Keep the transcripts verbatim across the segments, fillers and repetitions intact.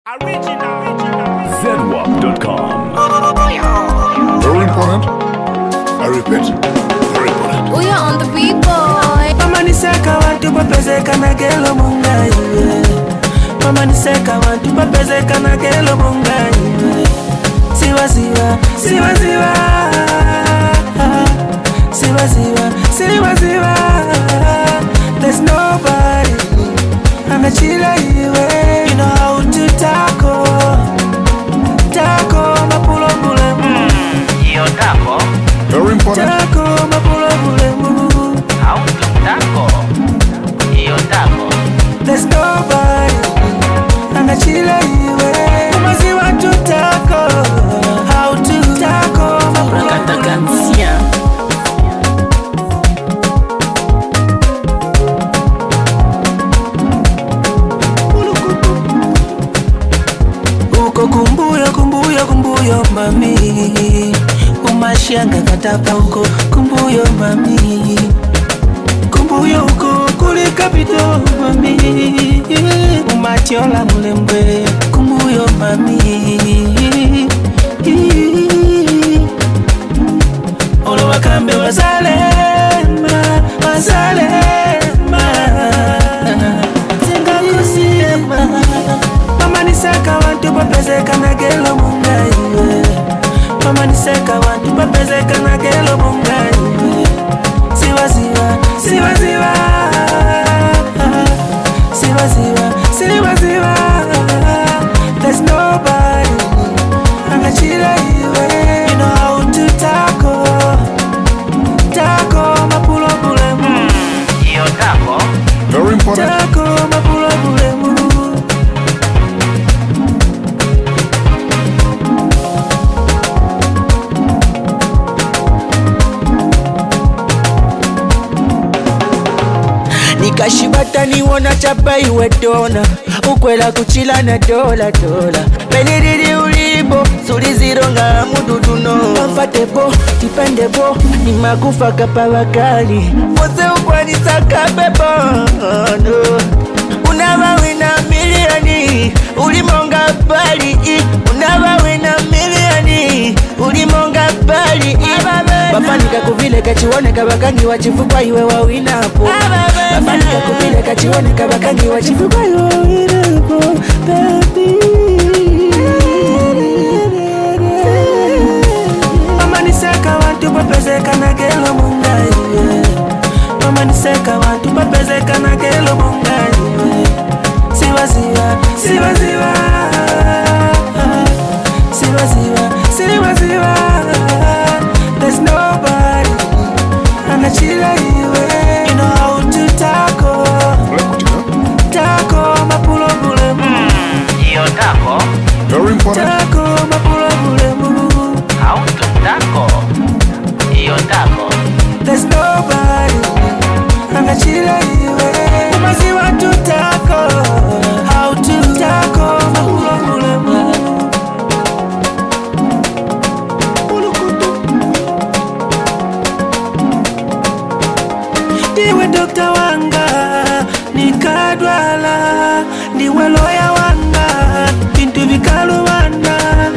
Original. Zedwap dot com. Very important. I repeat, very important. We are on the beat, boy. Mama niseka watu papezeka na gelo mungai. Mama niseka watu papezeka na gelo mungai. Siwa siwa, siwa siwa. Siwa siwa, siwa siwa. There's nobody anachila iwe. You know how to tackle. Tackle mapulo mule. Yo taco, Very important. Tackle mapulo mule. how to taco. Yo taco, There's nobody anachila iwe. Kumasi watu tackle. How to tackle mapulo mule. Uko kumbuyo kumbuyo kumbuyo mami, umashanga katapa uko kumbuyo mami, kumbuyo uko kule kapito mami, umatiola mulembe kumbuyo mami, ono wakambe wazalema wazalema zinga kusiyema. Mama niseka watu papezeka na gelo mungai. Mama niseka watu papezeka na gelo mungai. Siwa siwa, siwa siwa. Siwa siwa, siwa siwa. There's nobody anachila iwe. You know how to tackle. Tackle mapulo pule mu. yo taco, Very important. Tackle mapulo pule mu. Nikashibata niwona chapa iwe dona, ukwela kuchila na dola dola. Peliriri ulibo, sulizironga mududuno. Wafate bo, tipende bo, ni magufa kapa wakali. Mose ukwani saka bebo, no. Unawa wina milioni, ulimonga bali. Unawa wina milioni, ulimonga bali. Bafanika kuvile kachiwone kabakangi wachifukwa iwe wawinapo. Bafanika kuvile kachiwone kabakangi wachifukwa iwe wawinapo. Baby, mama niseka watu papezeka na gelo mungai. Mama niseka watu papezeka na gelo mungai. Siwa siwa, siwa siwa. Siwa siwa, siwa siwa. There's nobody anachila iwe. You know how to tackle. Tackle mapulo pule mu. yo taco, Very important. Tackle mapulo pule mu. how to taco. Yo taco, There's nobody anachila iwe. Kumasi watu tackle. How to tackle mapulo pule mu. Ndiwe dokta wanga, nikadwala. Ndiwe loya wanga, bintu vikalu wanga.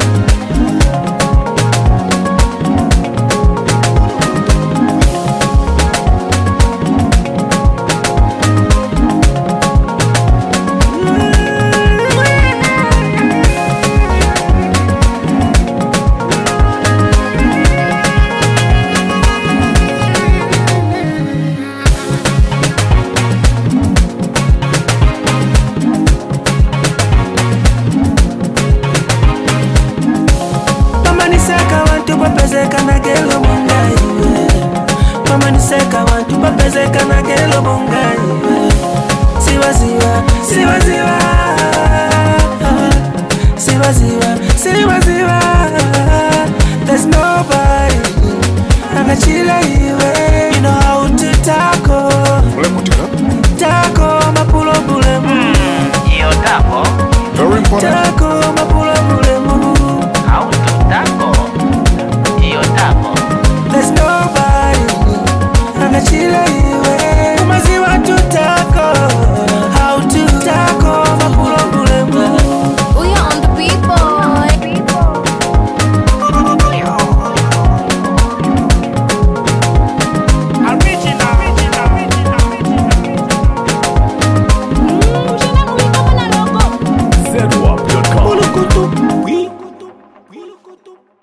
Mama niseka watu papezeka na gelo mungai. Mama niseka watu papezeka na gelo mungai. Siwa siwa, siwa siwa. Siwa siwa, siwa siwa. There's nobody anachila iwe. You know how to tackle. Very important. Tackle mapulo pule mu. yo taco, Very important. Tackle